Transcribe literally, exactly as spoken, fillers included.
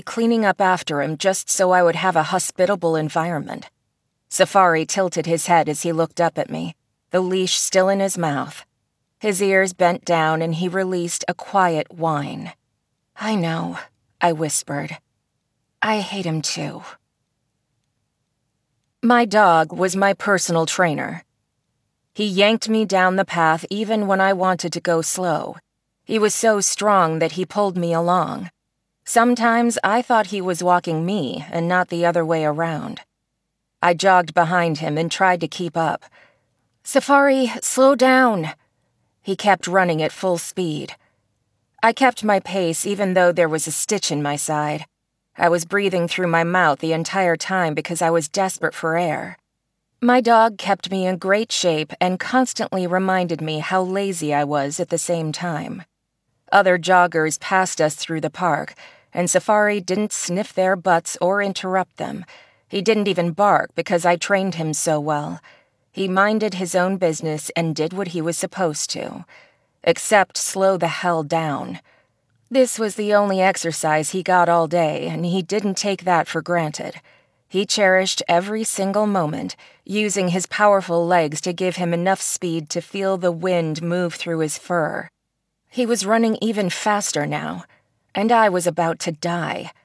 cleaning up after him just so I would have a hospitable environment. Safari tilted his head as he looked up at me, the leash still in his mouth. His ears bent down and he released a quiet whine. "I know," I whispered. "I hate him too." My dog was my personal trainer. He yanked me down the path even when I wanted to go slow. He was so strong that he pulled me along. Sometimes I thought he was walking me and not the other way around. I jogged behind him and tried to keep up. "Safari, slow down." He kept running at full speed. I kept my pace even though there was a stitch in my side. I was breathing through my mouth the entire time because I was desperate for air. My dog kept me in great shape and constantly reminded me how lazy I was at the same time. Other joggers passed us through the park, and Safari didn't sniff their butts or interrupt them. He didn't even bark because I trained him so well. He minded his own business and did what he was supposed to. Except slow the hell down. This was the only exercise he got all day, and he didn't take that for granted. He cherished every single moment, using his powerful legs to give him enough speed to feel the wind move through his fur. He was running even faster now, and I was about to die.